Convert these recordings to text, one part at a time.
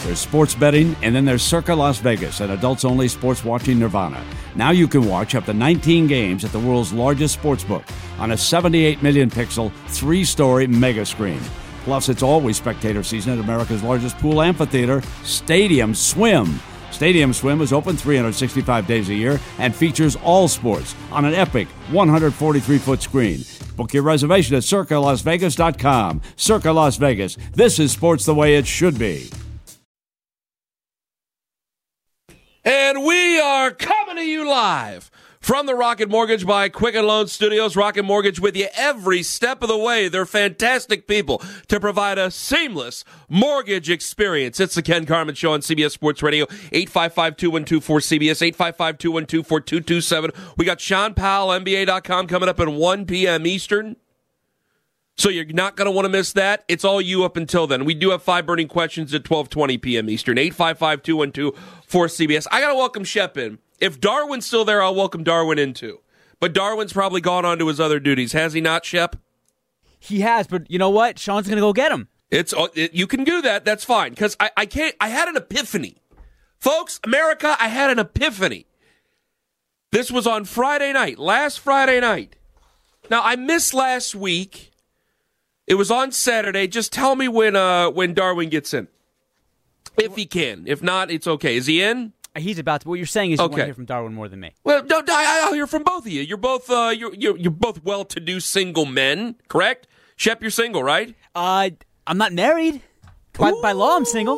There's sports betting, and then there's Circa Las Vegas, an adults-only sports watching nirvana. Now you can watch up to 19 games at the world's largest sportsbook on a 78 million pixel, 3-story mega screen. Plus, it's always spectator season at America's largest pool amphitheater, Stadium Swim. Stadium Swim is open 365 days a year and features all sports on an epic 143-foot screen. Book your reservation at CircaLasVegas.com. Circa Las Vegas. This is sports the way it should be. And we are coming to you live from the Rocket Mortgage by Quicken Loan Studios. Rocket Mortgage with you every step of the way. They're fantastic people to provide a seamless mortgage experience. It's the Ken Carman Show on CBS Sports Radio, 855-212-4CBS, 855-212-4227. We got Sean Powell, NBA.com, coming up at 1 p.m. Eastern. So you're not going to want to miss that. It's all you up until then. We do have 5 burning questions at 12:20 p.m. Eastern, 855-212-4CBS. I got to welcome Shep in. If Darwin's still there, I'll welcome Darwin in too. But Darwin's probably gone on to his other duties. Has he not, Shep? He has, but you know what? Sean's going to go get him. You can do that. That's fine. Because I can't. I had an epiphany. Folks, America, I had an epiphany. This was on Friday night, last Friday night. Now, I missed last week. It was on Saturday. Just tell me when Darwin gets in. If he can. If not, it's okay. Is he in? He's about to. What you're saying is you want to hear from Darwin more than me. Well, no, I'll hear from both of you. You're both you're both well-to-do single men, correct? Shep, you're single, right? I'm not married. By law, I'm single.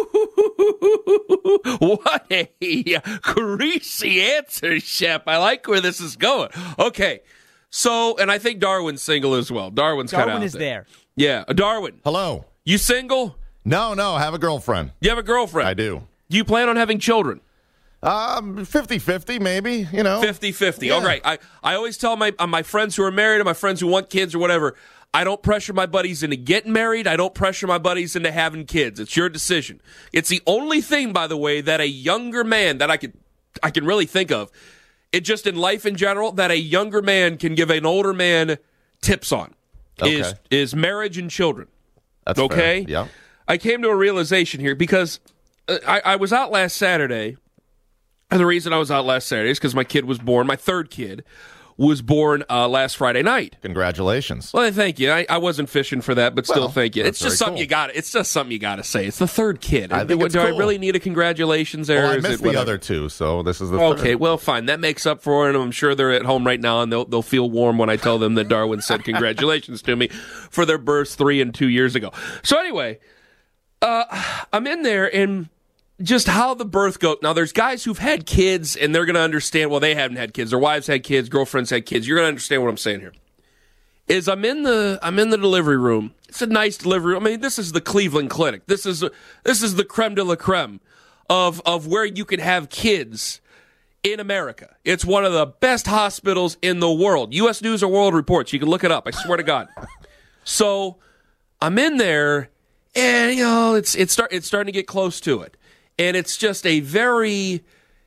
What a greasy answer, Shep. I like where this is going. Okay, so, and I think Darwin's single as well. Darwin is there. Yeah, Darwin. Hello. You single? No, I have a girlfriend. You have a girlfriend? I do. Do you plan on having children? 50-50 maybe, you know. 50-50. Yeah. All right. I always tell my friends who are married and my friends who want kids or whatever, I don't pressure my buddies into getting married. I don't pressure my buddies into having kids. It's your decision. It's the only thing, by the way, that a younger man that I can really think of, it just in life in general, that a younger man can give an older man tips on is marriage and children. That's okay? Fair. Yeah. I came to a realization here because I was out last Saturday, and the reason I was out last Saturday is because my kid was born. My third kid was born last Friday night. Congratulations. Well, thank you. I wasn't fishing for that, but still thank you. It's just something cool. you got. It's just something you got to say. It's the third kid. I think it's do cool. I really need a congratulations there? Well, I missed the other two, so this is the third. Okay, well, fine. That makes up for it. And I'm sure they're at home right now, and they'll feel warm when I tell them that Darwin said congratulations to me for their births 3 and 2 years ago. So anyway, I'm in there, and just how the birth goes. Now, there's guys who've had kids, and they're going to understand. Well, they haven't had kids. Their wives had kids. Girlfriends had kids. You're going to understand what I'm saying here. Is I'm in the delivery room. It's a nice delivery room. I mean, this is the Cleveland Clinic. This is the creme de la creme of where you can have kids in America. It's one of the best hospitals in the world. U.S. News and World Reports. You can look it up. I swear to God. So I'm in there. And, you know, it's starting to get close to it. And it's just a very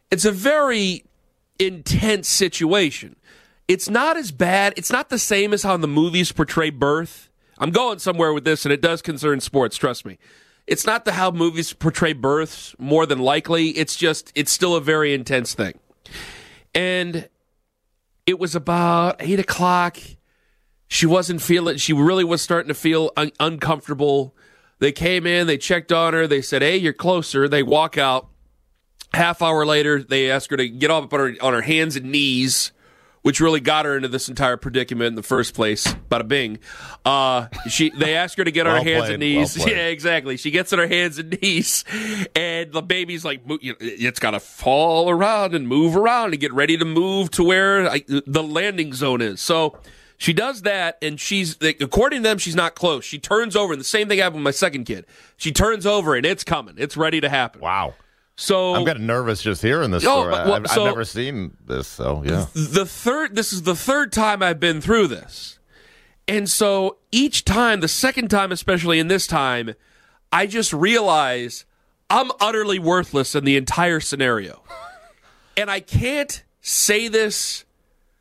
intense situation. It's not as bad. It's not the same as how the movies portray birth. I'm going somewhere with this, and it does concern sports, trust me. It's not how movies portray births, more than likely. It's still a very intense thing. And it was about 8 o'clock. She really was starting to feel uncomfortable. They came in, they checked on her, they said, hey, you're closer. They walk out. Half hour later, they ask her to get up on her hands and knees, which really got her into this entire predicament in the first place. Bada bing. They ask her to get on her hands and knees. Well yeah, exactly. She gets on her hands and knees, and the baby's like, it's got to fall around and move around and get ready to move to where the landing zone is. So she does that, and according to them, she's not close. She turns over, and the same thing happened with my second kid. She turns over, and it's coming. It's ready to happen. Wow. So I'm getting nervous just hearing this story. I've never seen this, so yeah. This is the third time I've been through this. And so each time, the second time especially, and this time, I just realize I'm utterly worthless in the entire scenario. And I can't say this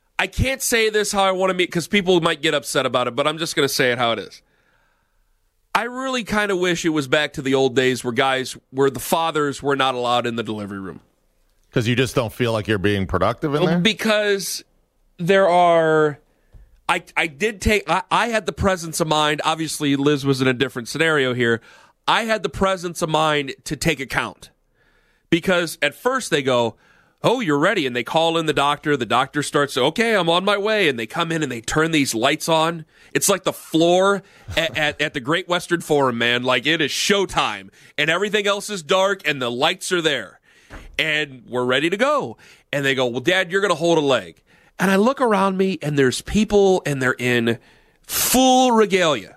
how I want to meet, because people might get upset about it, but I'm just going to say it how it is. I really kind of wish it was back to the old days where the fathers were not allowed in the delivery room. Because you just don't feel like you're being productive in there? Because there are... I had the presence of mind. Obviously, Liz was in a different scenario here. I had the presence of mind to take account. Because at first they go, oh, you're ready. And they call in the doctor. The doctor starts, okay, I'm on my way. And they come in and they turn these lights on. It's like the floor at the Great Western Forum, man. Like it is showtime. And everything else is dark and the lights are there. And we're ready to go. And they go, well, Dad, you're going to hold a leg. And I look around me, and there's people, and they're in full regalia.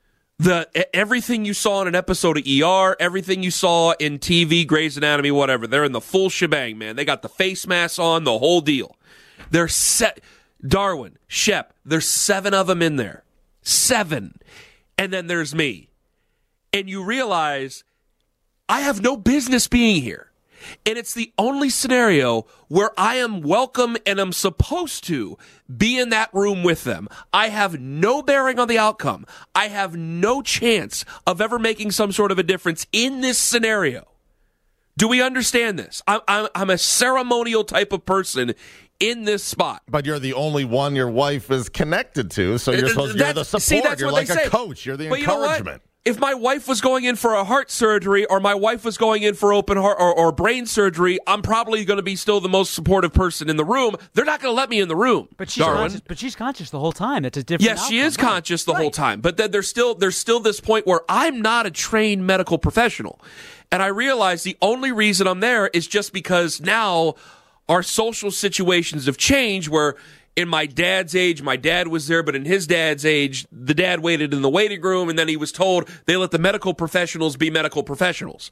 Everything you saw in an episode of ER, everything you saw in TV, Grey's Anatomy, whatever, they're in the full shebang, man. They got the face masks on, the whole deal. They're set. Darwin, Shep, there's 7 of them in there. 7. And then there's me. And you realize I have no business being here. And it's the only scenario where I am welcome and I'm supposed to be in that room with them. I have no bearing on the outcome. I have no chance of ever making some sort of a difference in this scenario. Do we understand this? I'm a ceremonial type of person in this spot. But you're the only one your wife is connected to, so you're the support. See, that's you're what like a coach. You're the encouragement. You know what? If my wife was going in for a heart surgery or my wife was going in for open heart or brain surgery, I'm probably going to be still the most supportive person in the room. They're not going to let me in the room. But she's conscious the whole time. It's a different outcome. She is conscious the whole time. But then there's still this point where I'm not a trained medical professional. And I realize the only reason I'm there is just because now our social situations have changed where in my dad's age, my dad was there, but in his dad's age, the dad waited in the waiting room, and then he was told they let the medical professionals be medical professionals.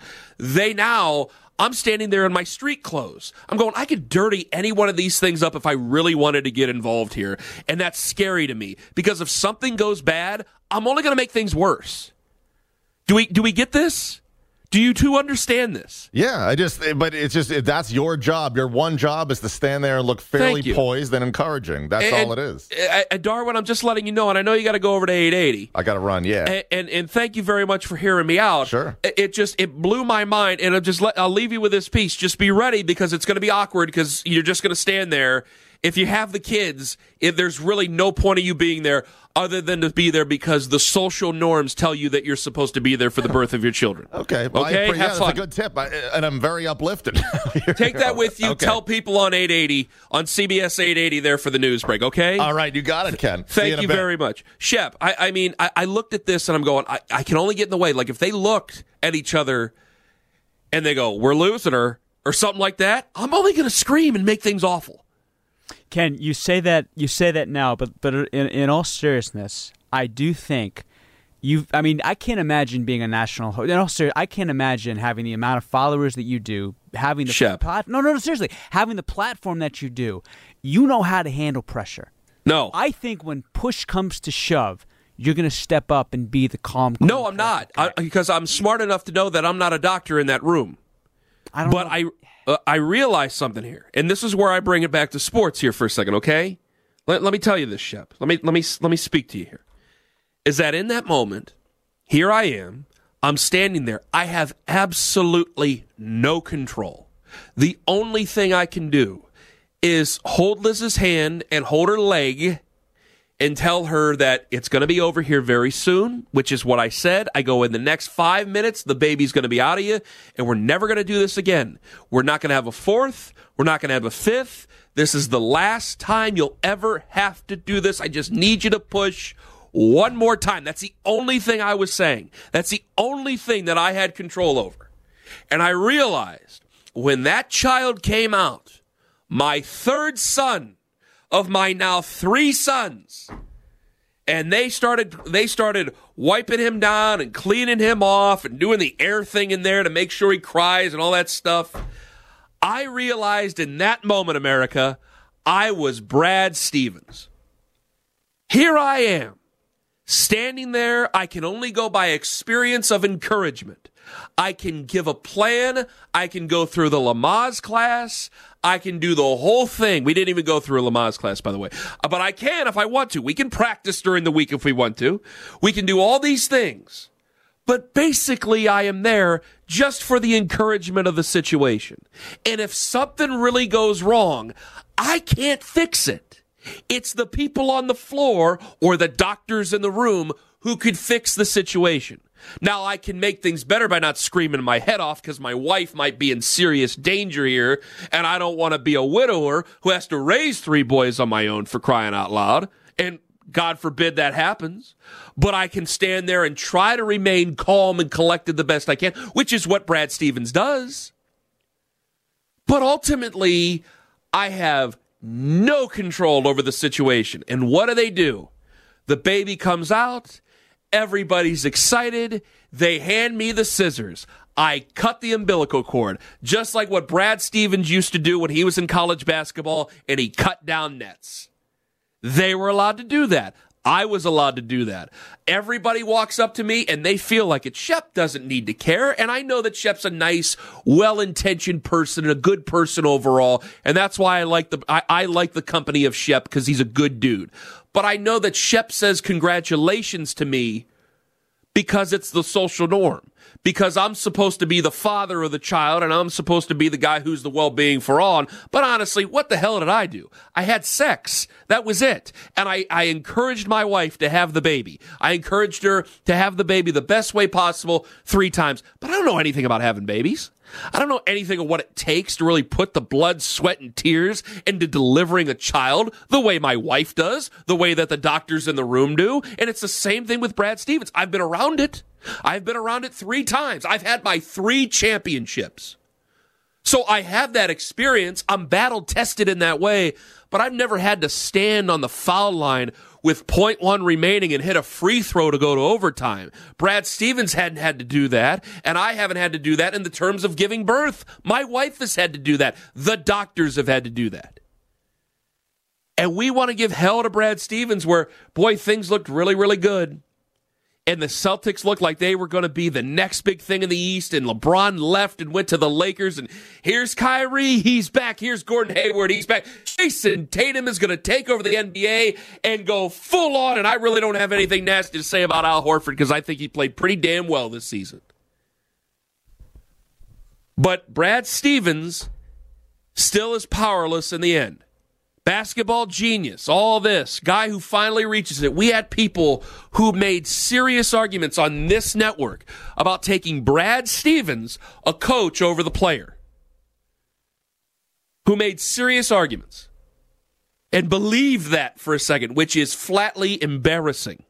I'm standing there in my street clothes. I'm going, I could dirty any one of these things up if I really wanted to get involved here, and that's scary to me, because if something goes bad, I'm only going to make things worse. Do we get this? Do you two understand this? Yeah, but it's just that's your job. Your one job is to stand there and look fairly poised and encouring. That's all it is. Darwin, I'm just letting you know, and I know you got to go over to 880. I got to run, yeah. And thank you very much for hearing me out. Sure. It blew my mind, and I'll leave you with this piece. Just be ready because it's going to be awkward because you're just going to stand there. If you have the kids, if there's really no point of you being there other than to be there because the social norms tell you that you're supposed to be there for the birth of your children. Okay. Well, have fun. That's a good tip, and I'm very uplifted. Take that with you. Okay. Tell people on 880, on CBS 880 there for the news break, okay? All right. You got it, Ken. Thank you very much. Shep, I looked at this and I'm going, I can only get in the way. Like if they looked at each other and they go, we're losing her or something like that, I'm only going to scream and make things awful. Ken, you say that now, but in all seriousness, I do think I can't imagine being a national host. In all seriousness, I can't imagine having the amount of followers that you do, having the seriously, having the platform that you do. You know how to handle pressure. No, I think when push comes to shove, you're going to step up and be the calm. No, I'm not, because I'm smart enough to know that I'm not a doctor in that room. I realize something here, and this is where I bring it back to sports here for a second, okay? Let me tell you this, Shep. Let me speak to you here. Is that in that moment, here I am, I'm standing there. I have absolutely no control. The only thing I can do is hold Liz's hand and hold her leg and tell her that it's going to be over here very soon, which is what I said. I go, in the next 5 minutes, the baby's going to be out of you, and we're never going to do this again. We're not going to have a fourth. We're not going to have a fifth. This is the last time you'll ever have to do this. I just need you to push one more time. That's the only thing I was saying. That's the only thing that I had control over. And I realized when that child came out, my third son of my now 3 sons, and they started wiping him down and cleaning him off and doing the air thing in there to make sure he cries and all that stuff. I realized in that moment, America, I was Brad Stevens. Here I am, standing there. I can only go by experience of encouragement. I can give a plan. I can go through the Lamaze class. I can do the whole thing. We didn't even go through a Lamaze class, by the way. But I can if I want to. We can practice during the week if we want to. We can do all these things. But basically, I am there just for the encouragement of the situation. And if something really goes wrong, I can't fix it. It's the people on the floor or the doctors in the room who could fix the situation. Now, I can make things better by not screaming my head off because my wife might be in serious danger here, and I don't want to be a widower who has to raise 3 boys on my own, for crying out loud. And God forbid that happens. But I can stand there and try to remain calm and collected the best I can, which is what Brad Stevens does. But ultimately, I have no control over the situation. And what do? The baby comes out. Everybody's excited. They hand me the scissors. I cut the umbilical cord, just like what Brad Stevens used to do when he was in college basketball, and he cut down nets. They were allowed to do that. I was allowed to do that. Everybody walks up to me, and they feel like it. Shep doesn't need to care, and I know that Shep's a nice, well-intentioned person and a good person overall, and that's why I like the company of Shep, because he's a good dude. But I know that Shep says congratulations to me because it's the social norm. Because I'm supposed to be the father of the child, and I'm supposed to be the guy who's the well-being for all. But honestly, what the hell did I do? I had sex. That was it. And I encouraged my wife to have the baby. I encouraged her to have the baby the best way possible 3 times. But I don't know anything about having babies. I don't know anything of what it takes to really put the blood, sweat, and tears into delivering a child the way my wife does, the way that the doctors in the room do. And it's the same thing with Brad Stevens. I've been around it. I've been around it 3 times. I've had my 3 championships. So I have that experience. I'm battle tested in that way, but I've never had to stand on the foul line with 0.1 remaining and hit a free throw to go to overtime. Brad Stevens hadn't had to do that, and I haven't had to do that in the terms of giving birth. My wife has had to do that. The doctors have had to do that. And we want to give hell to Brad Stevens where, boy, things looked really, really good. And the Celtics looked like they were going to be the next big thing in the East, and LeBron left and went to the Lakers, and here's Kyrie, he's back, here's Gordon Hayward, he's back. Jason Tatum is going to take over the NBA and go full on, and I really don't have anything nasty to say about Al Horford because I think he played pretty damn well this season. But Brad Stevens still is powerless in the end. Basketball genius, all this, guy who finally reaches it. We had people who made serious arguments on this network about taking Brad Stevens, a coach, over the player. Who made serious arguments. And believe that for a second, which is flatly embarrassing.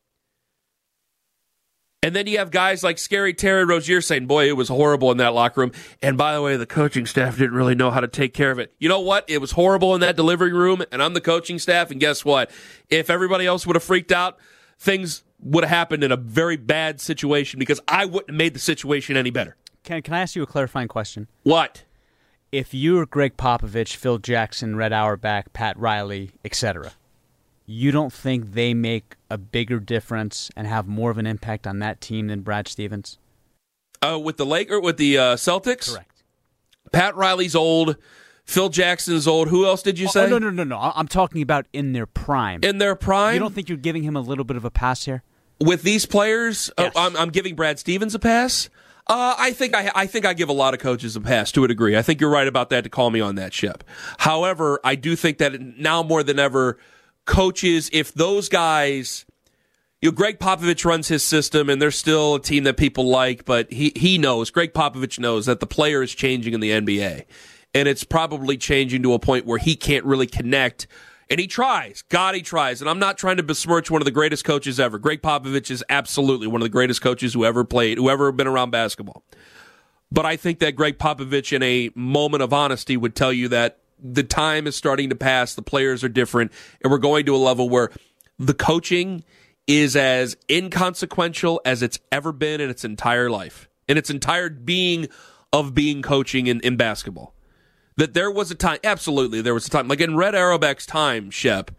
And then you have guys like Scary Terry Rozier saying, boy, it was horrible in that locker room. And by the way, the coaching staff didn't really know how to take care of it. You know what? It was horrible in that delivery room, and I'm the coaching staff. And guess what? If everybody else would have freaked out, things would have happened in a very bad situation because I wouldn't have made the situation any better. Can I ask you a clarifying question? What? If you were Greg Popovich, Phil Jackson, Red Auerbach, Pat Riley, etc., you don't think they make a bigger difference and have more of an impact on that team than Brad Stevens? With the Celtics? Correct. Pat Riley's old. Phil Jackson's old. Who else did you say? Oh, no. I'm talking about in their prime. In their prime? You don't think you're giving him a little bit of a pass here? With these players, yes. I'm giving Brad Stevens a pass. I think I give a lot of coaches a pass to a degree. I think you're right about that to call me on that, Shep. However, I do think that now more than ever, coaches, if those guys, Greg Popovich runs his system, and they're still a team that people like, but he knows, Greg Popovich knows that the player is changing in the NBA, and it's probably changing to a point where he can't really connect, and he tries. God, he tries, and I'm not trying to besmirch one of the greatest coaches ever. Greg Popovich is absolutely one of the greatest coaches who ever been around basketball. But I think that Greg Popovich, in a moment of honesty, would tell you that the time is starting to pass, the players are different, and we're going to a level where the coaching is as inconsequential as it's ever been in its entire life, in its entire being of being coaching in basketball. That there was a time, absolutely, there was a time, like in Red Auerbach's time, Shep,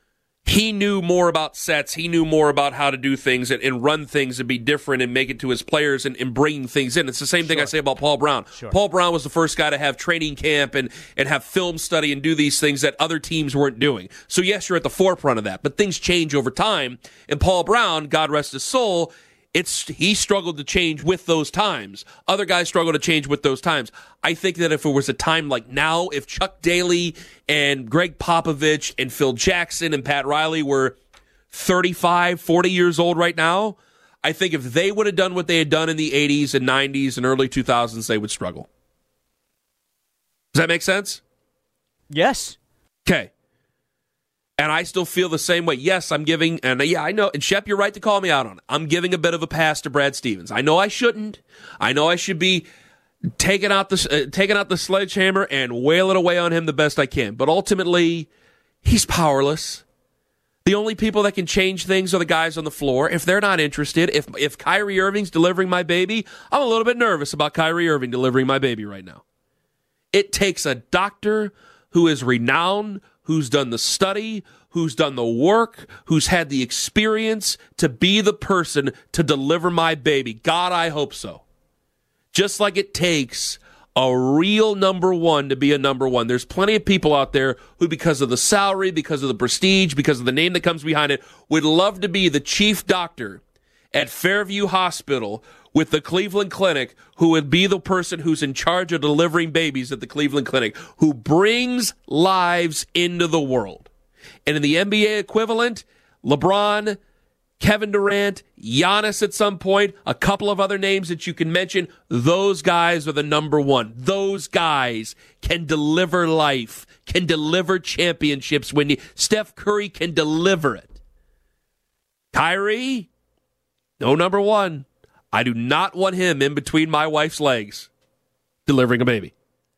he knew more about sets, he knew more about how to do things and run things and be different and make it to his players and bringing things in. It's the same thing I say about Paul Brown. Sure. Paul Brown was the first guy to have training camp and have film study and do these things that other teams weren't doing. So yes, you're at the forefront of that, but things change over time. And Paul Brown, God rest his soul, He struggled to change with those times. Other guys struggle to change with those times. I think that if it was a time like now, if Chuck Daly and Greg Popovich and Phil Jackson and Pat Riley were 35, 40 years old right now, I think if they would have done what they had done in the 80s and 90s and early 2000s, they would struggle. Does that make sense? Yes. Okay. And I still feel the same way. Yes, I'm giving, and yeah, I know, and Shep, you're right to call me out on it. I'm giving a bit of a pass to Brad Stevens. I know I shouldn't. I know I should be taking out the sledgehammer and wailing away on him the best I can. But ultimately, he's powerless. The only people that can change things are the guys on the floor. If they're not interested, if Kyrie Irving's delivering my baby, I'm a little bit nervous about Kyrie Irving delivering my baby right now. It takes a doctor who is renowned, who's done the study, who's done the work, who's had the experience to be the person to deliver my baby. God, I hope so. Just like it takes a real number one to be a number one. There's plenty of people out there who, because of the salary, because of the prestige, because of the name that comes behind it, would love to be the chief doctor at Fairview Hospital with the Cleveland Clinic, who would be the person who's in charge of delivering babies at the Cleveland Clinic, who brings lives into the world. And in the NBA equivalent, LeBron, Kevin Durant, Giannis at some point, a couple of other names that you can mention, those guys are the number one. Those guys can deliver life, can deliver championships. When Steph Curry can deliver it. Kyrie, no number one. I do not want him in between my wife's legs delivering a baby.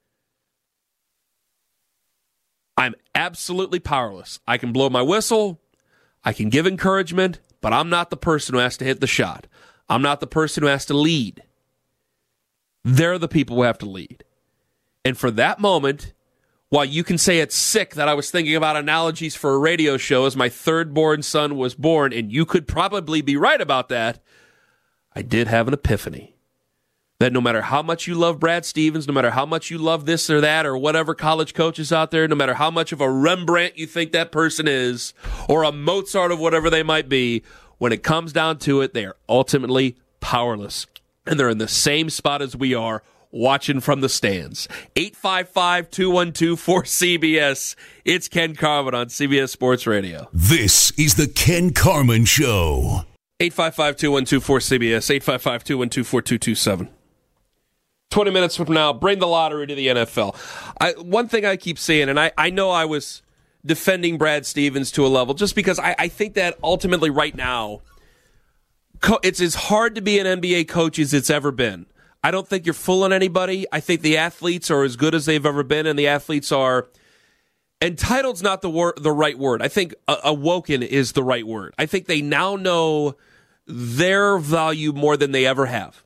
I'm absolutely powerless. I can blow my whistle. I can give encouragement, but I'm not the person who has to hit the shot. I'm not the person who has to lead. They're the people who have to lead. And for that moment, while you can say it's sick that I was thinking about analogies for a radio show as my third-born son was born, and you could probably be right about that, I did have an epiphany that no matter how much you love Brad Stevens, no matter how much you love this or that or whatever college coaches out there, no matter how much of a Rembrandt you think that person is or a Mozart of whatever they might be, when it comes down to it, they are ultimately powerless. And they're in the same spot as we are, watching from the stands. 855-212-4CBS. It's Ken Carman on CBS Sports Radio. This is the Ken Carman Show. 855-212-4CBS, 855-212-4227. 20 minutes from now, bring the lottery to the NFL. One thing I keep saying, and I know I was defending Brad Stevens to a level, just because I think that ultimately right now, it's as hard to be an NBA coach as it's ever been. I don't think you're fooling anybody. I think the athletes are as good as they've ever been, and the athletes are... Entitled's not the right word. I think awoken is the right word. I think they now know their value more than they ever have.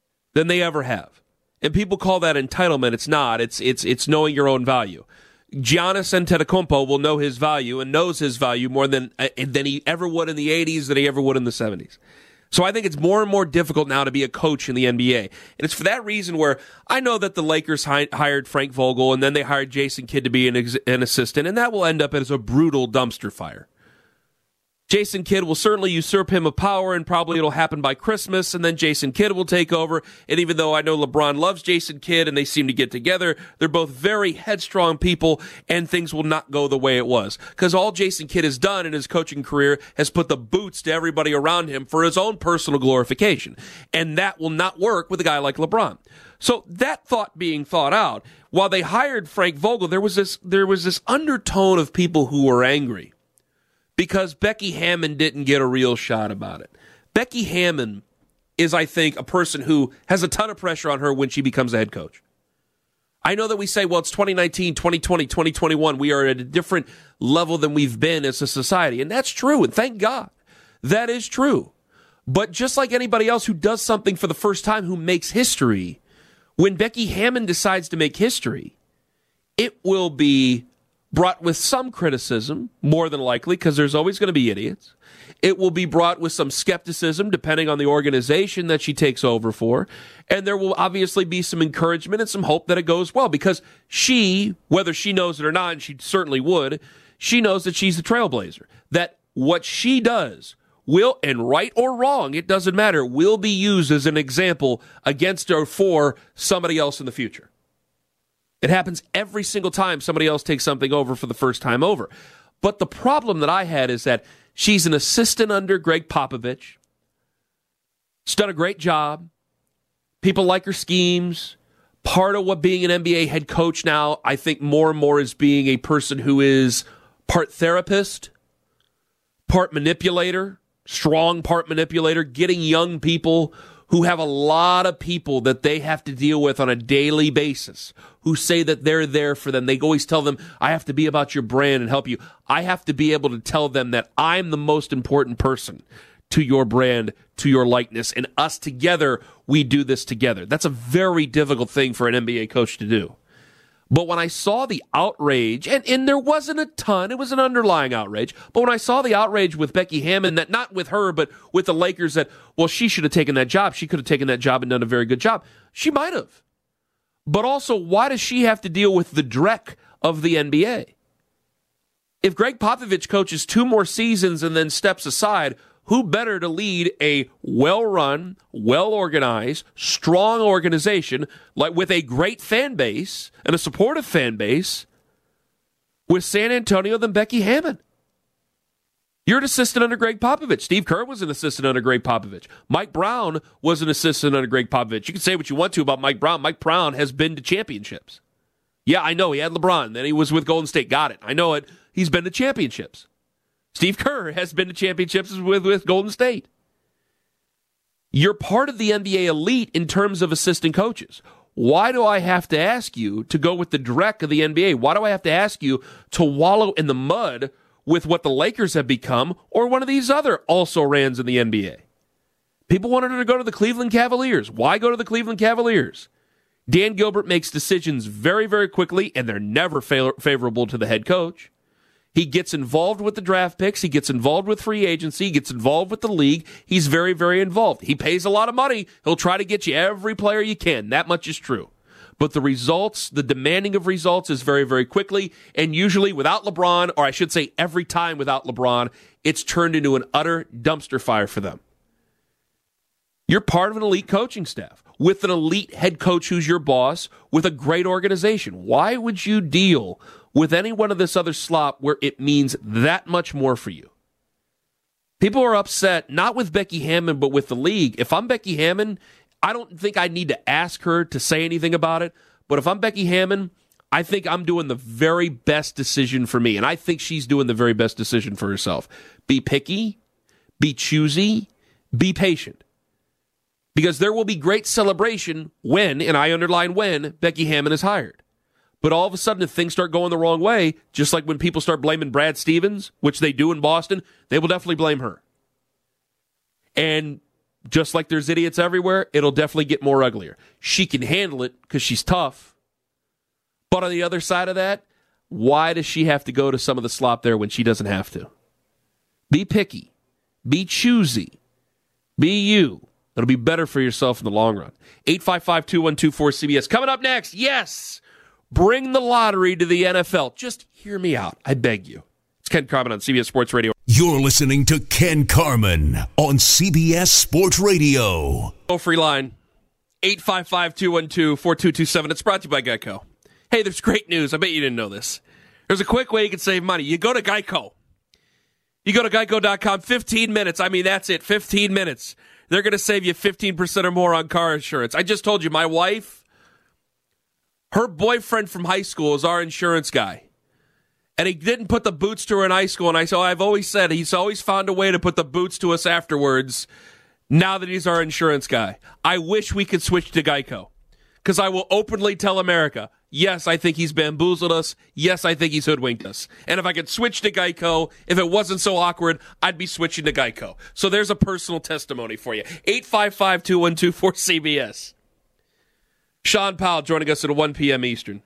And people call that entitlement. It's not. It's knowing your own value. Giannis Antetokounmpo will know his value and knows his value more than he ever would in the 80s, than he ever would in the 70s. So I think it's more and more difficult now to be a coach in the NBA. And it's for that reason where I know that the Lakers hired Frank Vogel and then they hired Jason Kidd to be an assistant, and that will end up as a brutal dumpster fire. Jason Kidd will certainly usurp him of power, and probably it'll happen by Christmas, and then Jason Kidd will take over. And even though I know LeBron loves Jason Kidd and they seem to get together, they're both very headstrong people, and things will not go the way it was. Because all Jason Kidd has done in his coaching career has put the boots to everybody around him for his own personal glorification. And that will not work with a guy like LeBron. So that thought being thought out, while they hired Frank Vogel, there was this undertone of people who were angry because Becky Hammon didn't get a real shot about it. Becky Hammon is, I think, a person who has a ton of pressure on her when she becomes a head coach. I know that we say, well, it's 2019, 2020, 2021. We are at a different level than we've been as a society. And that's true. And thank God that is true. But just like anybody else who does something for the first time, who makes history, when Becky Hammon decides to make history, it will be brought with some criticism, more than likely, because there's always going to be idiots. It will be brought with some skepticism, depending on the organization that she takes over for. And there will obviously be some encouragement and some hope that it goes well, because she, whether she knows it or not, and she certainly would, she knows that she's the trailblazer, that what she does will, and right or wrong, it doesn't matter, will be used as an example against or for somebody else in the future. It happens every single time somebody else takes something over for the first time over. But the problem that I had is that she's an assistant under Greg Popovich. She's done a great job. People like her schemes. Part of what being an NBA head coach now, I think more and more is being a person who is part therapist, part manipulator, strong part manipulator, getting young people who have a lot of people that they have to deal with on a daily basis, who say that they're there for them. They always tell them, I have to be about your brand and help you. I have to be able to tell them that I'm the most important person to your brand, to your likeness, and us together, we do this together. That's a very difficult thing for an NBA coach to do. But when I saw the outrage, and there wasn't a ton, it was an underlying outrage, but when I saw the outrage with Becky Hammon, that not with her, but with the Lakers, that, well, she should have taken that job. She could have taken that job and done a very good job. She might have. But also, why does she have to deal with the dreck of the NBA? If Greg Popovich coaches 2 more seasons and then steps aside, who better to lead a well-run, well-organized, strong organization like with a great fan base and a supportive fan base with San Antonio than Becky Hammon? You're an assistant under Greg Popovich. Steve Kerr was an assistant under Greg Popovich. Mike Brown was an assistant under Greg Popovich. You can say what you want to about Mike Brown. Mike Brown has been to championships. Yeah, I know. He had LeBron. Then he was with Golden State. Got it. I know it. He's been to championships. Steve Kerr has been to championships with Golden State. You're part of the NBA elite in terms of assistant coaches. Why do I have to ask you to go with the dreck of the NBA? Why do I have to ask you to wallow in the mud with what the Lakers have become or one of these other also-rans in the NBA? People wanted her to go to the Cleveland Cavaliers. Why go to the Cleveland Cavaliers? Dan Gilbert makes decisions very, very quickly, and they're never favorable to the head coach. He gets involved with the draft picks. He gets involved with free agency. He gets involved with the league. He's very, very involved. He pays a lot of money. He'll try to get you every player you can. That much is true. But the results, the demanding of results is very, very quickly. And usually without LeBron, or I should say every time without LeBron, it's turned into an utter dumpster fire for them. You're part of an elite coaching staff with an elite head coach who's your boss with a great organization. Why would you deal with any one of this other slop where it means that much more for you? People are upset, not with Becky Hammon, but with the league. If I'm Becky Hammon, I don't think I need to ask her to say anything about it. But if I'm Becky Hammon, I think I'm doing the very best decision for me. And I think she's doing the very best decision for herself. Be picky, be choosy, be patient. Because there will be great celebration when, and I underline when, Becky Hammon is hired. But all of a sudden, if things start going the wrong way, just like when people start blaming Brad Stevens, which they do in Boston, they will definitely blame her. And just like there's idiots everywhere, it'll definitely get more uglier. She can handle it because she's tough. But on the other side of that, why does she have to go to some of the slop there when she doesn't have to? Be picky. Be choosy. Be you. It'll be better for yourself in the long run. 855-212-4CBS. Coming up next, yes! Bring the lottery to the NFL. Just hear me out. I beg you. It's Ken Carman on CBS Sports Radio. You're listening to Ken Carman on CBS Sports Radio. Free line, 855-212-4227. It's brought to you by Geico. Hey, there's great news. I bet you didn't know this. There's a quick way you can save money. You go to Geico. You go to geico.com, 15 minutes. I mean, that's it, 15 minutes. They're going to save you 15% or more on car insurance. I just told you, my wife, her boyfriend from high school is our insurance guy. And he didn't put the boots to her in high school. And I've always said he's always found a way to put the boots to us afterwards now that he's our insurance guy. I wish we could switch to Geico. Because I will openly tell America, yes, I think he's bamboozled us. Yes, I think he's hoodwinked us. And if I could switch to Geico, if it wasn't so awkward, I'd be switching to Geico. So there's a personal testimony for you. 855-212-4CBS. Sean Powell joining us at 1 p.m. Eastern.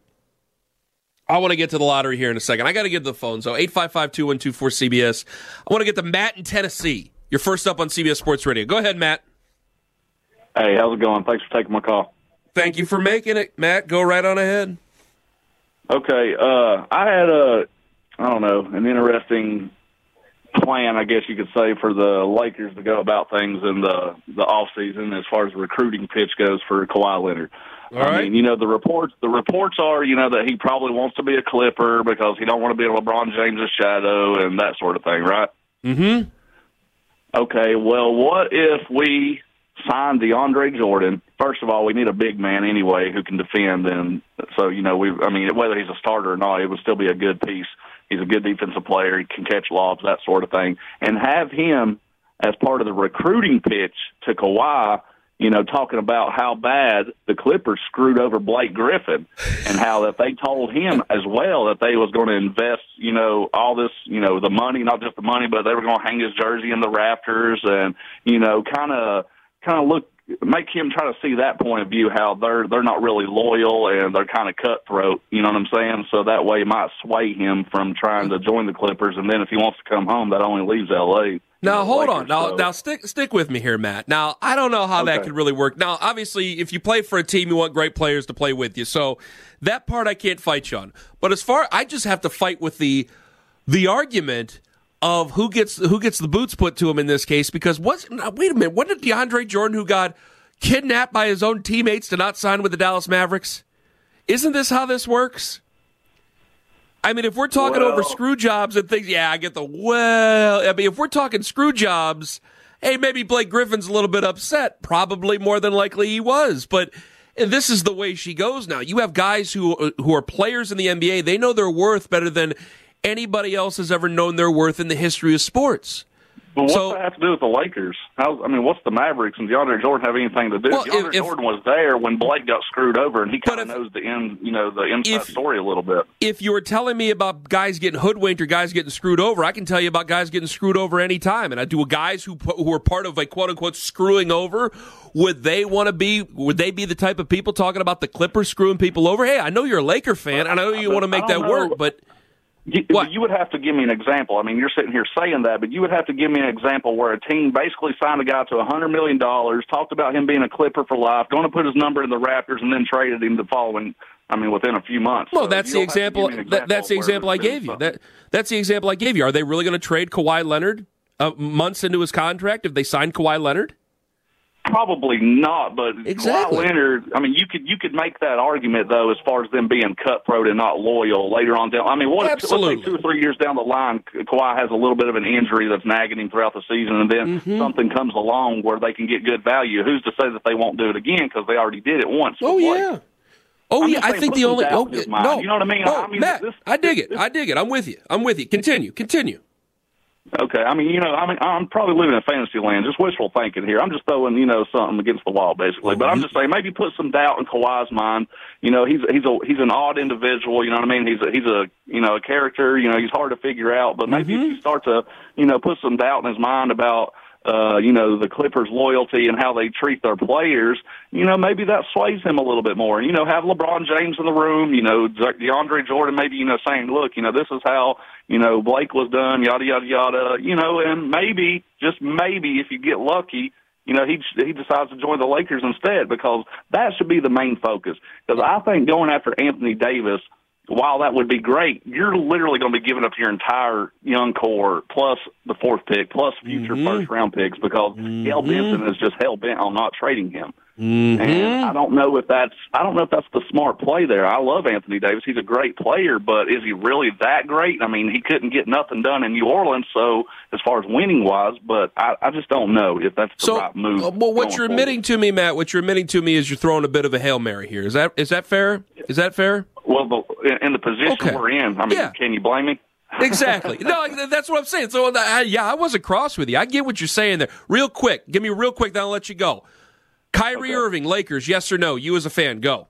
I want to get to the lottery here in a second. I got to get to the phone. So 855-212-4CBS. I want to get to Matt in Tennessee. You're first up on CBS Sports Radio. Go ahead, Matt. Hey, how's it going? Thanks for taking my call. Thank you for making it, Matt. Go right on ahead. Okay. I had an interesting plan, I guess you could say, for the Lakers to go about things in the off season as far as the recruiting pitch goes for Kawhi Leonard. I mean, the reports are, that he probably wants to be a Clipper because he don't want to be LeBron James' shadow and that sort of thing, right? Mm-hmm. Okay, well, what if we sign DeAndre Jordan? First of all, we need a big man anyway who can defend, and so whether he's a starter or not, it would still be a good piece. He's a good defensive player. He can catch lobs, that sort of thing, and have him as part of the recruiting pitch to Kawhi. Talking about how bad the Clippers screwed over Blake Griffin and how that they told him as well that they was going to invest, all this, the money, not just the money, but they were going to hang his jersey in the rafters and, kind of make him try to see that point of view, how they're not really loyal and they're kind of cutthroat, you know what I'm saying? So that way it might sway him from trying to join the Clippers. And then if he wants to come home, that only leaves L.A. Now, hold on. Now, stick with me here, Matt. Now, I don't know how that could really work. Now, obviously, if you play for a team, you want great players to play with you. So that part I can't fight you on. But I just have to fight with the argument of who gets the boots put to him in this case. Because wait a minute, wasn't it DeAndre Jordan who got kidnapped by his own teammates to not sign with the Dallas Mavericks? Isn't this how this works? I mean, if we're talking over screw jobs and things, I get if we're talking screw jobs, hey, maybe Blake Griffin's a little bit upset. Probably more than likely he was. But this is the way she goes now. You have guys who are players in the NBA. They know their worth better than anybody else has ever known their worth in the history of sports. But what's that have to do with the Lakers? What's the Mavericks and DeAndre Jordan have anything to do? Well, DeAndre Jordan was there when Blake got screwed over, and he kind of knows the inside story a little bit. If you were telling me about guys getting hoodwinked or guys getting screwed over, I can tell you about guys getting screwed over any time. And I do guys who are part of a quote unquote screwing over. Would they be the type of people talking about the Clippers screwing people over? Hey, I know you're a Laker fan, and I know you want to make that work, but. You would have to give me an example. I mean, you're sitting here saying that, but you would have to give me an example where a team basically signed a guy to $100 million, talked about him being a Clipper for life, going to put his number in the Raptors, and then traded him within a few months. Well, that's the example. That's the example I gave you. That's the example I gave you. Are they really going to trade Kawhi Leonard months into his contract if they sign Kawhi Leonard? Probably not, but exactly. Kawhi Leonard, you could make that argument, though, as far as them being cutthroat and not loyal later on down. Let's say 2 or 3 years down the line, Kawhi has a little bit of an injury that's nagging him throughout the season, and then something comes along where they can get good value. Who's to say that they won't do it again because they already did it once? Yeah. I think the only... no. You know what I mean? No, Matt, I dig it. I'm with you. Continue. Okay, I'm probably living in fantasy land, just wishful thinking here. I'm just throwing, something against the wall, basically. But I'm just saying, maybe put some doubt in Kawhi's mind. He's an odd individual. You know what I mean? He's a character. He's hard to figure out. But maybe if you start to, put some doubt in his mind about, the Clippers' loyalty and how they treat their players, maybe that sways him a little bit more. And, have LeBron James in the room, DeAndre Jordan maybe, saying, look, this is how, Blake was done, yada, yada, yada, and maybe, just maybe, if you get lucky, he decides to join the Lakers instead, because that should be the main focus. Because I think going after Anthony Davis, while that would be great, you're literally going to be giving up your entire young core plus the fourth pick plus future first-round picks because Gail Benson is just hell-bent on not trading him. And I don't know if that's the smart play there. I love Anthony Davis. He's a great player, but is he really that great? He couldn't get nothing done in New Orleans, so as far as winning-wise, but I just don't know if that's the right move. Well, what you're admitting to me, Matt, is you're throwing a bit of a Hail Mary here. Is that fair? Is that fair? Well, in the position we're in, can you blame me? Exactly. No, that's what I'm saying. So, I wasn't cross with you. I get what you're saying there. Real quick. Give me real quick, then I'll let you go. Kyrie Irving, Lakers, yes or no? You as a fan, go.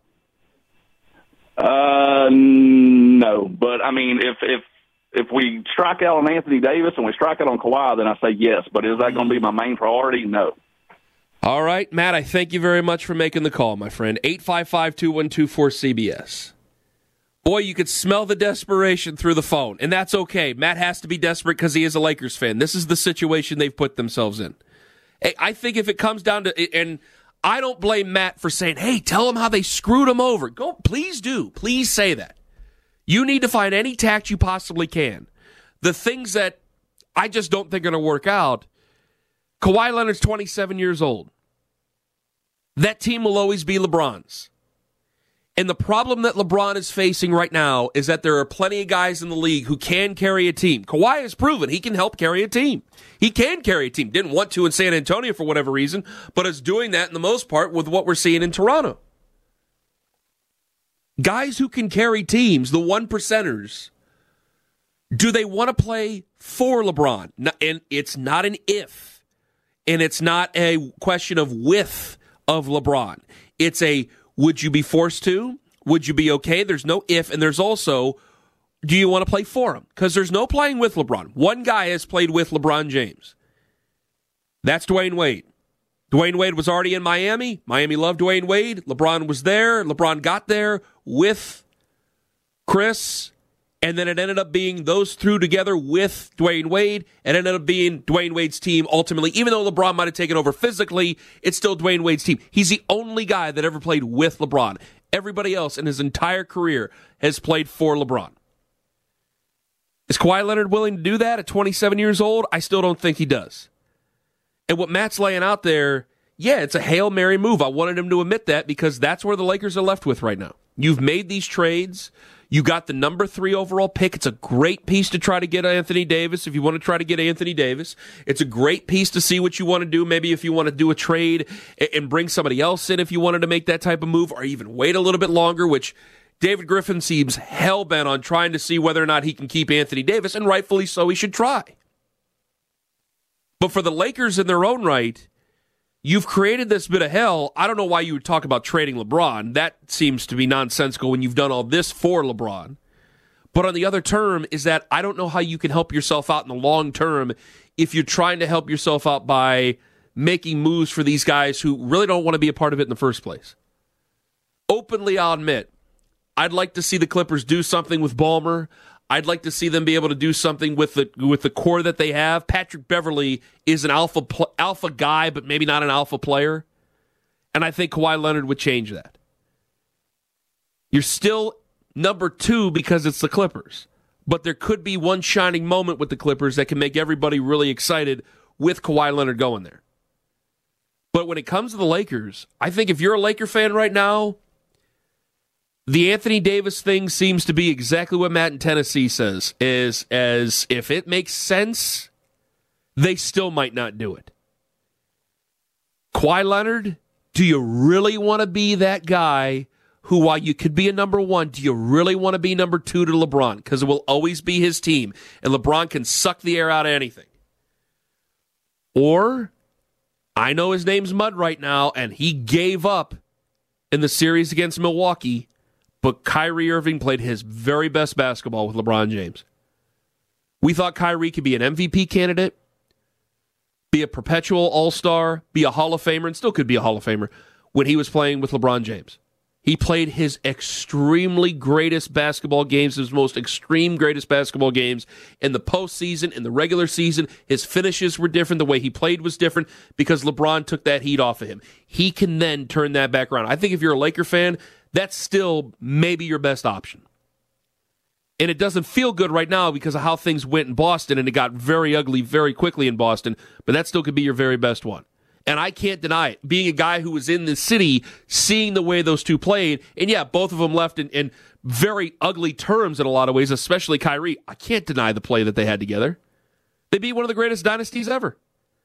No. But, if we strike out on Anthony Davis and we strike out on Kawhi, then I say yes. But is that going to be my main priority? No. All right, Matt, I thank you very much for making the call, my friend. 855-2124-CBS. Boy, you could smell the desperation through the phone, and that's okay. Matt has to be desperate because he is a Lakers fan. This is the situation they've put themselves in. I think if it comes down to, and I don't blame Matt for saying, hey, tell them how they screwed him over. Go, please do. Please say that. You need to find any tact you possibly can. The things that I just don't think are going to work out. Kawhi Leonard's 27 years old. That team will always be LeBron's. And the problem that LeBron is facing right now is that there are plenty of guys in the league who can carry a team. Kawhi has proven he can help carry a team. He can carry a team. Didn't want to in San Antonio for whatever reason, but is doing that in the most part with what we're seeing in Toronto. Guys who can carry teams, the one percenters, do they want to play for LeBron? And it's not an if, and it's not a question of with of LeBron. It's a would you be forced to? Would you be okay? There's no if, and there's also, do you want to play for him? Because there's no playing with LeBron. One guy has played with LeBron James. That's Dwayne Wade. Dwayne Wade was already in Miami. Miami loved Dwayne Wade. LeBron was there. LeBron got there with Chris, and then it ended up being those two together with Dwayne Wade. It ended up being Dwayne Wade's team ultimately. Even though LeBron might have taken over physically, it's still Dwayne Wade's team. He's the only guy that ever played with LeBron. Everybody else in his entire career has played for LeBron. Is Kawhi Leonard willing to do that at 27 years old? I still don't think he does. And what Matt's laying out there, yeah, it's a Hail Mary move. I wanted him to admit that because that's where the Lakers are left with right now. You've made these trades. You got the number 3 overall pick. It's a great piece to try to get Anthony Davis if you want to try to get Anthony Davis. It's a great piece to see what you want to do. Maybe if you want to do a trade and bring somebody else in if you wanted to make that type of move, or even wait a little bit longer, which David Griffin seems hell-bent on trying to see whether or not he can keep Anthony Davis, and rightfully so, he should try. But for the Lakers in their own right, you've created this bit of hell. I don't know why you would talk about trading LeBron. That seems to be nonsensical when you've done all this for LeBron. But on the other term is that I don't know how you can help yourself out in the long term if you're trying to help yourself out by making moves for these guys who really don't want to be a part of it in the first place. Openly, I'll admit, I'd like to see the Clippers do something with Ballmer. I'd like to see them be able to do something with the core that they have. Patrick Beverley is an alpha guy, but maybe not an alpha player. And I think Kawhi Leonard would change that. You're still number 2 because it's the Clippers. But there could be one shining moment with the Clippers that can make everybody really excited with Kawhi Leonard going there. But when it comes to the Lakers, I think if you're a Laker fan right now, the Anthony Davis thing seems to be exactly what Matt in Tennessee says, is as if it makes sense, they still might not do it. Kawhi Leonard, do you really want to be that guy who, while you could be a number 1, do you really want to be number 2 to LeBron? Because it will always be his team, and LeBron can suck the air out of anything. Or, I know his name's Mud right now, and he gave up in the series against Milwaukee, but Kyrie Irving played his very best basketball with LeBron James. We thought Kyrie could be an MVP candidate, be a perpetual all-star, be a Hall of Famer, and still could be a Hall of Famer when he was playing with LeBron James. He played his extremely greatest basketball games, his most extreme greatest basketball games in the postseason, in the regular season. His finishes were different. The way he played was different because LeBron took that heat off of him. He can then turn that back around. I think if you're a Laker fan, that's still maybe your best option. And it doesn't feel good right now because of how things went in Boston, and it got very ugly very quickly in Boston, but that still could be your very best one. And I can't deny it. Being a guy who was in the city, seeing the way those two played, and yeah, both of them left in very ugly terms in a lot of ways, especially Kyrie. I can't deny the play that they had together. They beat one of the greatest dynasties ever.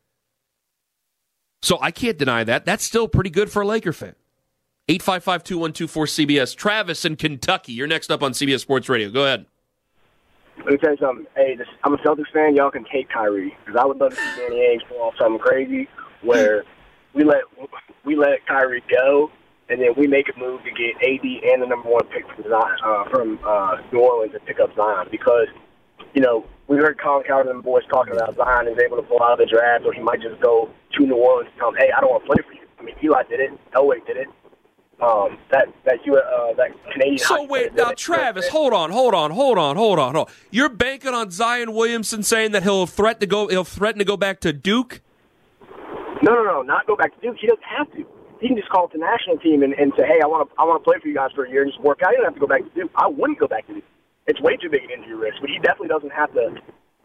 So I can't deny that. That's still pretty good for a Laker fan. 855-2124-CBS. Travis in Kentucky. You're next up on CBS Sports Radio. Go ahead. Let me tell you something. Hey, I'm a Celtics fan. Y'all can take Kyrie because I would love to see Danny Ainge pull off something crazy where we let Kyrie go, and then we make a move to get AD and the number 1 pick from New Orleans to pick up Zion because, you know, we heard Colin Cowherd and the boys talking about Zion is able to pull out of the draft, or he might just go to New Orleans and tell them, hey, I don't want to play for you. I mean, Eli did it. Elway did it. That Canadian. So wait, now Travis, hold on. You're banking on Zion Williamson saying that he'll threaten to go back to Duke? No, not go back to Duke. He doesn't have to. He can just call up the national team and say, hey, I want to play for you guys for a year and just work out. He doesn't have to go back to Duke. I wouldn't go back to Duke. It's way too big an injury risk, but he definitely doesn't have to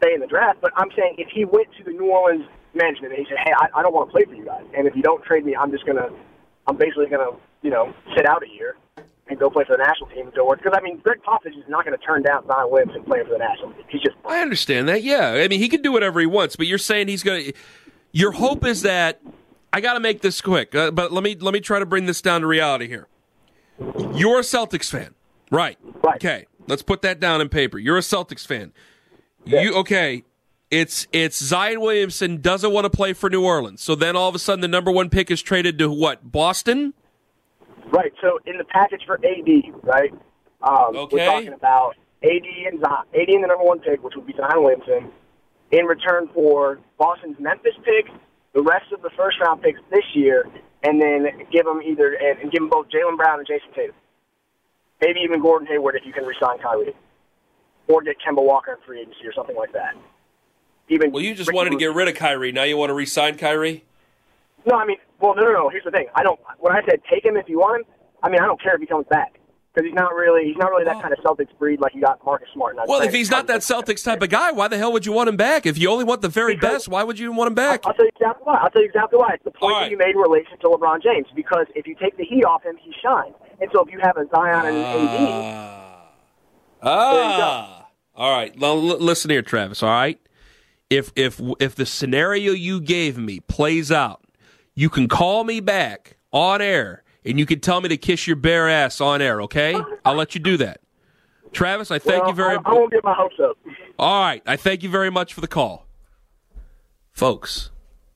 stay in the draft. But I'm saying if he went to the New Orleans management and he said, hey, I don't want to play for you guys, and if you don't trade me, I'm basically gonna, sit out a year and go play for the national team until work. Because, I mean, Greg Popovich is not going to turn down Zion Williamson playing for the national team. He's just... I understand that, yeah. I mean, he can do whatever he wants, but you're saying he's going to... Your hope is that... I got to make this quick, but let me try to bring this down to reality here. You're a Celtics fan. Right. Okay, let's put that down in paper. You're a Celtics fan. Yeah. It's Zion Williamson doesn't want to play for New Orleans. So then all of a sudden the number one pick is traded to what, Boston? Right, so in the package for AD, right, we're talking about AD and the number one pick, which would be Zion Williamson, in return for Boston's Memphis pick, the rest of the first-round picks this year, and then give them both Jaylen Brown and Jason Tatum. Maybe even Gordon Hayward if you can re-sign Kyrie. Or get Kemba Walker in free agency or something like that. Well, you just wanted to get rid of Kyrie. Now you want to re-sign Kyrie? No, I mean, no. Here's the thing. When I said take him if you want him, I mean, I don't care if he comes back. Because he's not really that kind of Celtics breed like you got Marcus Smart. Well, if he's not that Celtics type of guy, why the hell would you want him back? If you only want the very best, why would you want him back? I'll tell you exactly why. It's the point that you made in relation to LeBron James. Because if you take the heat off him, he shines. And so if you have a Zion and AD, there you go. All right. Well, listen here, Travis, all right? If the scenario you gave me plays out, you can call me back on air, and you can tell me to kiss your bare ass on air, okay? I'll let you do that. Travis, I thank you very much. I won't get my hopes up. All right. I thank you very much for the call. Folks.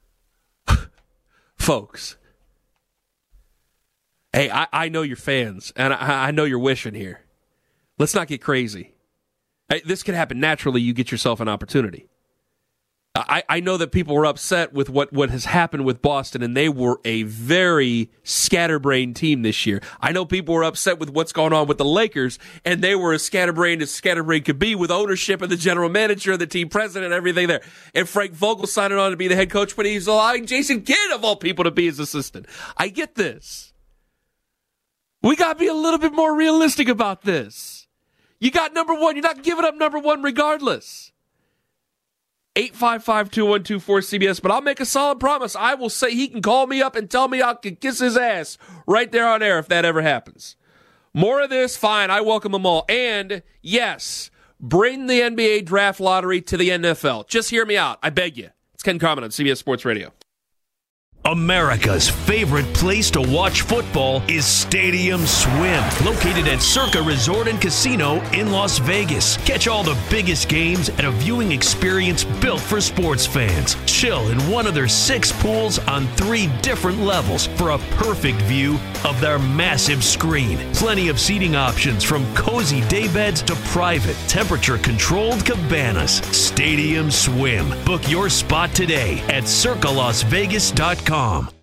Hey, I know you're fans, and I know you're wishing here. Let's not get crazy. Hey, this can happen naturally. You get yourself an opportunity. I know that people were upset with what has happened with Boston, and they were a very scatterbrained team this year. I know people were upset with what's going on with the Lakers, and they were as scatterbrained could be with ownership and the general manager and the team president and everything there. And Frank Vogel signing on to be the head coach, but he's allowing Jason Kidd, of all people, to be his assistant. I get this. We got to be a little bit more realistic about this. You got number one. You're not giving up number one regardless. 855-212-4CBS, but I'll make a solid promise. I will say he can call me up and tell me I can kiss his ass right there on air if that ever happens. More of this, fine. I welcome them all. And, yes, bring the NBA draft lottery to the NFL. Just hear me out. I beg you. It's Ken Carman on CBS Sports Radio. America's favorite place to watch football is Stadium Swim, located at Circa Resort and Casino in Las Vegas. Catch all the biggest games at a viewing experience built for sports fans. Chill in one of their 6 pools on 3 different levels for a perfect view of their massive screen. Plenty of seating options from cozy daybeds to private, temperature-controlled cabanas. Stadium Swim. Book your spot today at circalasvegas.com.